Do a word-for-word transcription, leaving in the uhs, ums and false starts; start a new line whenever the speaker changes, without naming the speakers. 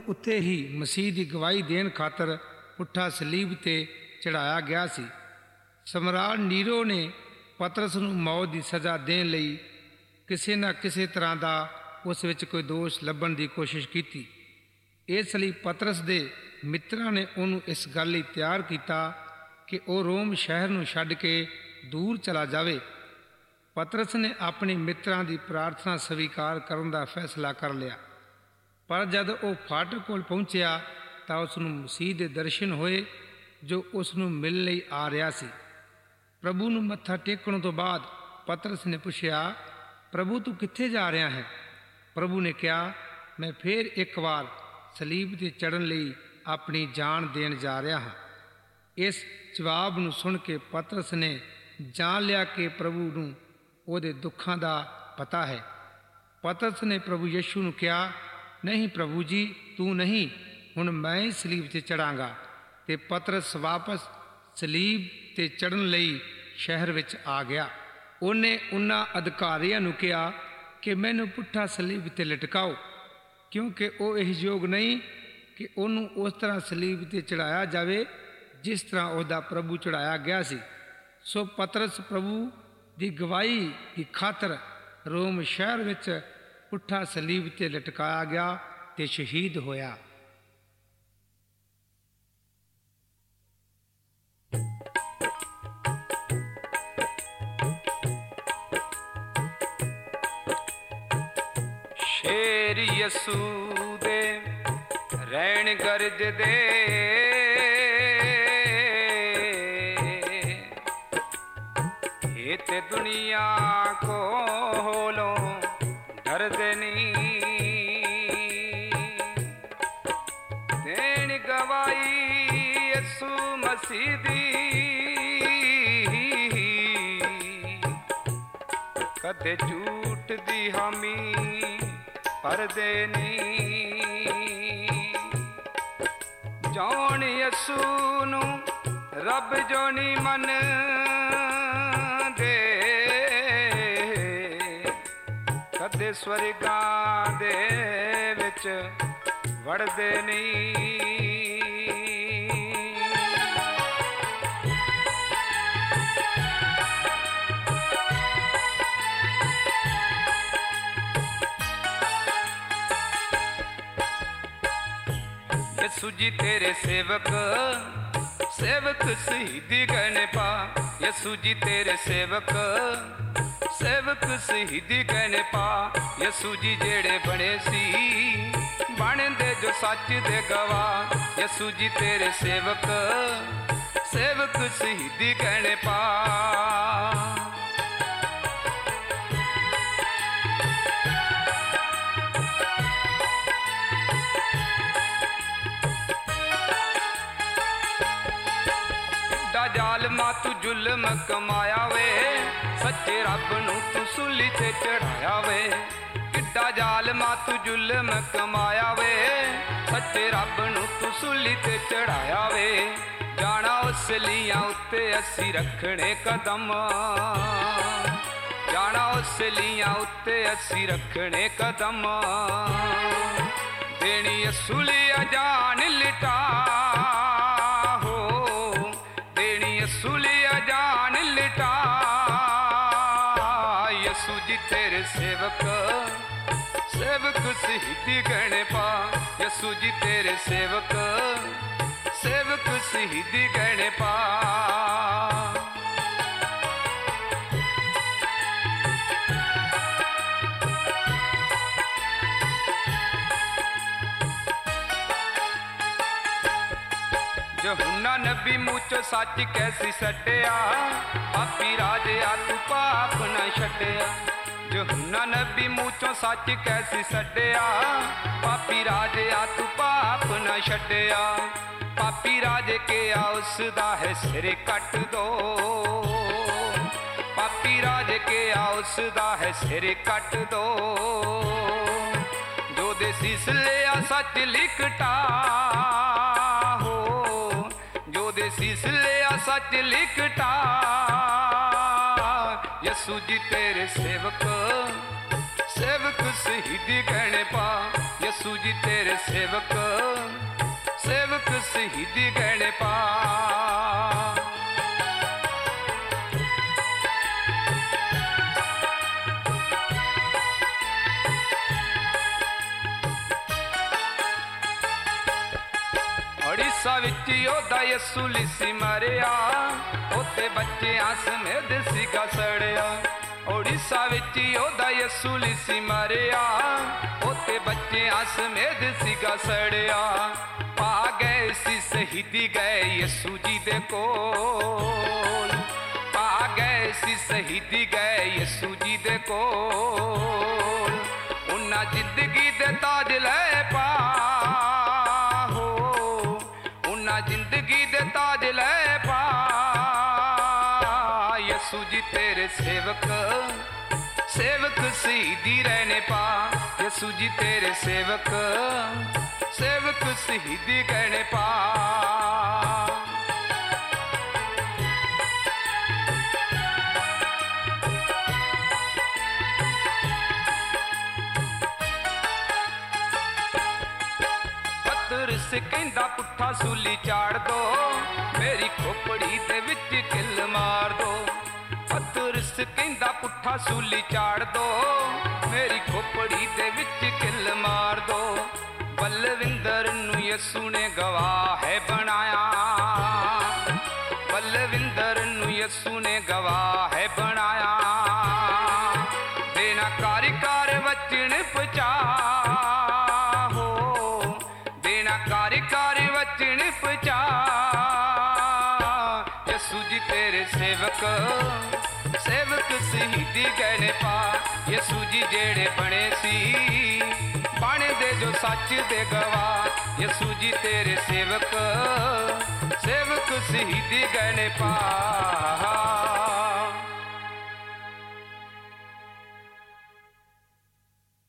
ਉੱਥੇ ਹੀ ਮਸੀਹ ਦੀ ਗਵਾਹੀ ਦੇਣ ਖਾਤਰ ਪੁੱਠਾ ਸਲੀਬ ਤੇ ਚੜਾਇਆ ਗਿਆ ਸੀ। ਸਮਰਾਟ ਨੀਰੋ ਨੇ ਪਤਰਸ ਨੂੰ ਮੌਤ ਦੀ ਸਜ਼ਾ ਦੇਣ ਲਈ ਕਿਸੇ ਨਾ ਕਿਸੇ ਤਰ੍ਹਾਂ ਦਾ ਉਸ ਵਿੱਚ ਕੋਈ ਦੋਸ਼ ਲੱਭਣ ਦੀ ਕੋਸ਼ਿਸ਼ ਕੀਤੀ। ਇਸ ਲਈ ਪਤਰਸ ਦੇ ਮਿੱਤਰਾਂ ਨੇ ਉਹਨੂੰ ਇਸ ਗੱਲ ਲਈ ਤਿਆਰ ਕੀਤਾ ਕਿ ਉਹ ਰੋਮ ਸ਼ਹਿਰ ਨੂੰ ਛੱਡ ਕੇ ਦੂਰ ਚਲਾ ਜਾਵੇ। ਪਤਰਸ ਨੇ ਆਪਣੇ ਮਿੱਤਰਾਂ ਦੀ ਪ੍ਰਾਰਥਨਾ ਸਵੀਕਾਰ ਕਰਨ ਦਾ ਫੈਸਲਾ ਕਰ ਲਿਆ। ਪਰ ਜਦ ਉਹ ਫਾਟਕ ਕੋਲ ਪਹੁੰਚਿਆ ਤਾਂ ਉਸ ਨੂੰ ਮਸੀਹ ਦੇ ਦਰਸ਼ਨ ਹੋਏ ਜੋ ਉਸ ਨੂੰ ਮਿਲਣ ਲਈ ਆ ਰਿਹਾ ਸੀ। ਪ੍ਰਭੂ ਨੂੰ ਮੱਥਾ ਟੇਕਣ ਤੋਂ ਬਾਅਦ ਪਤਰਸ ਨੇ ਪੁੱਛਿਆ, ਪ੍ਰਭੂ ਤੂੰ ਕਿੱਥੇ ਜਾ ਰਿਹਾ ਹੈ? ਪ੍ਰਭੂ ਨੇ ਕਿਹਾ, ਮੈਂ ਫੇਰ ਇੱਕ ਵਾਰ ਸਲੀਬ ਤੇ ਚੜ੍ਹਨ ਲਈ ਆਪਣੀ ਜਾਨ ਦੇਣ ਜਾ ਰਿਹਾ ਹਾਂ। ਇਸ ਜਵਾਬ ਨੂੰ ਸੁਣ ਕੇ ਪਤਰਸ ਨੇ ਜਾਣ ਲਿਆ ਕਿ ਪ੍ਰਭੂ ਨੂੰ ਉਹਦੇ ਦੁੱਖਾਂ ਦਾ ਪਤਾ ਹੈ। ਪਤਰਸ ਨੇ ਪ੍ਰਭੂ ਯਿਸੂ ਨੂੰ ਕਿਹਾ, ਨਹੀਂ ਪ੍ਰਭੂ ਜੀ, ਤੂੰ ਨਹੀਂ, ਹੁਣ ਮੈਂ ਹੀ ਸਲੀਬ ਤੇ ਚੜਾਂਗਾ। ਤੇ ਪਤਰਸ ਵਾਪਸ ਸਲੀਬ ਤੇ ਚੜ੍ਹਨ ਲਈ ਸ਼ਹਿਰ ਵਿੱਚ ਆ ਗਿਆ। ਉਹਨੇ ਉਹਨਾਂ ਅਧਿਕਾਰੀਆਂ ਨੂੰ ਕਿਹਾ ਕਿ ਮੈਨੂੰ ਪੁੱਠਾ ਸਲੀਬ ਤੇ ਲਟਕਾਓ, ਕਿਉਂਕਿ ਉਹ ਇਹ ਯੋਗ ਨਹੀਂ ਕਿ ਉਹਨੂੰ ਉਸ ਤਰ੍ਹਾਂ ਸਲੀਬ ਤੇ ਚੜਾਇਆ ਜਾਵੇ ਜਿਸ ਤਰ੍ਹਾਂ ਉਹਦਾ ਪ੍ਰਭੂ ਚੜਾਇਆ ਗਿਆ ਸੀ। ਸੋ ਪਤਰਸ ਪ੍ਰਭੂ ਦੀ ਗਵਾਹੀ ਦੀ ਖਾਤਰ ਰੋਮ ਸ਼ਹਿਰ ਵਿੱਚ ਪੁੱਠਾ ਸਲੀਬ ਤੇ ਲਟਕਾਇਆ ਗਿਆ ਤੇ ਸ਼ਹੀਦ ਹੋਇਆ।
ਸ਼ੇਰ ਯਸੂ ਦੇ ਰਹਿਣ ਗਰਜਦੇ, ਇਹ ਤੇ ਦੁਨੀਆ ਕੋਲੋਂ ਡਰਦੇ ਨਹੀਂ। ਦੇਣ ਗਵਾਹੀ ਯਸੂ ਮਸੀਹ ਦੀ, ਕਦੇ ਝੂਠ ਦੀ ਹਾਮੀ ਭਰਦੇ ਨਹੀਂ। ਜਾਣ ਯਸੂ ਨੂੰ ਰੱਬ ਜੋ ਨੀ ਮੰਨਦੇ, ਕਦੇ ਸਵਰਗਾਂ ਦੇ ਵਿੱਚ ਵੜਦੇ ਨਹੀਂ। ਯਸੂ ਜੀ ਤੇਰੇ ਸੇਵਕ, ਸੇਵਕ ਸ਼ਹੀਦੀ ਗਏ ਪਾ। ਯਸੂ ਜੀ ਤੇਰੇ ਸੇਵਕ, ਸੇਵਕ ਸ਼ਹੀਦੀ ਗਏ ਪਾ। ਯਸੂ ਜੀ ਜਿਹੜੇ ਬਣੇ ਸੀ ਬਣਦੇ ਜੋ ਸੱਚ ਦੇ ਗਵਾਹ। ਯਸੂ ਜੀ ਤੇਰੇ ਸੇਵਕ, ਸੇਵਕ ਸ਼ਹੀਦੀ ਗਏ ਪਾ। ਜ਼ਾਲਮਾ ਤੂੰ ਜ਼ੁਲਮ ਕਮਾਇਆ ਵੇ, ਸੱਚੇ ਰੱਬ ਨੂੰ ਤੂੰ ਸੂਲੀ ਤੇ ਚੜਾਇਆ ਵੇ। ਕਿੱਡਾ ਜ਼ਾਲਮਾ ਤੂੰ ਜ਼ੁਲਮ ਕਮਾਇਆ ਵੇ, ਸੱਚੇ ਰੱਬ ਨੂੰ ਤੂੰ ਸੂਲੀ ਤੇ ਚੜਾਇਆ ਵੇ। ਜਾਣਾ ਉਸ ਲੀਆਂ ਉੱਤੇ ਅਸੀਂ ਰੱਖਣੇ ਕਦਮ, ਜਾਣਾ ਉਸ ਲੀਆਂ ਉੱਤੇ ਅਸੀਂ ਰੱਖਣੇ ਕਦਮ। ਦੇਣੀ ਅਸੂਲੀਆ ਜਾਨ ਲਿਟਾ, ਸੁਲੀਆ ਜਾਨ ਲਿਟਾ। ਯਸੂ ਜੀ ਤੇਰੇ ਸੇਵਕ, ਸੇਵਕ ਸ਼ਹੀਦੀ ਗਏ ਪਾ। ਯਸੂ ਜੀ ਤੇਰੇ ਸੇਵਕ, ਸੇਵਕ ਸ਼ਹੀਦੀ ਗਏ ਪਾ। ਯਹੂਨਾ ਨਬੀ ਮੂੰਹ ਚੋਂ ਸੱਚ ਕੈਸੀ ਛੱਡਿਆ, ਪਾਪੀ ਰਾਜਿਆ ਤੂੰ ਪਾਪ ਨਾ ਛੱਡਿਆ। ਯਹੂਨਾ ਨਬੀ ਮੂੰਹ ਚੋਂ ਸੱਚ ਕੈਸੀ ਛੱਡਿਆ, ਪਾਪੀ ਰਾਜਿਆ ਤੂੰ ਪਾਪ ਨਾ ਛੱਡਿਆ। ਪਾਪੀ ਰਾਜ ਕਿਹਾ ਉਸ ਦਾ ਹੈ ਸਿਰ ਕੱਟ ਦੋ, ਪਾਪੀ ਰਾਜ ਕਿਹਾ ਉਸ ਦਾ ਹੈ ਸਿਰ ਕੱਟ ਦੋ। ਜੋ ਦੇ ਸੀਸ ਲਿਆ ਸੱਚ ਲਿਖਟਾ ਹੋ, ਜੋ ਦੇ ਸੀਸ ਲਿਆ ਸੱਚ ਲਿਖਟਾ। ਯਸੂ ਜੀ ਤੇਰੇ ਸੇਵਕ, सेवक शहीदी गहने पा। यसू जी तेरे सेवक सेवक शहीदी गहने पा। उड़ीसा विच योदा यसू लिसी मरिया, उत्ते बच्चियां समेत सीगा सड़िया। उड़ीसा विच योदा यसू लिसी मरिया, उत्ते बच्चियां समेत सीगा सड़िया। पा गए सी शहीदी गए यसू जी दे कोल, पा गए सी शहीदी गए यसू जी दे कोल। उन्ना जिंदगी दे ताज ले पा, जिंदगी दे ताज ले पा। यसू जी तेरे सेवक सेवक शहीदी रहने पा। यसू जी तेरे सेवक सेवक शहीदी कहने पा। पतरस कहंदा पुट्ठा सूली चाड़ दो, मेरी खोपड़ी दे विच किल मार दो। पतरस कहंदा पुट्ठा सूली चाड़ दो, मेरी खोपड़ी दे विच किल मार दो। बलविंदर नूं यसू ने गवाह है बनाया, बलविंदर नूं यसू ने गवाह है बनाया। देना कारी कार वचन पचा, कारी कारी वचन पचा। यसू जी तेरे सेवक सेवक शहीदी कहने पा। यसू जी जेड़े बने सी बने दे जो सच दे गवाह। यसू जी तेरे सेवक सेवक शहीदी कहने पा।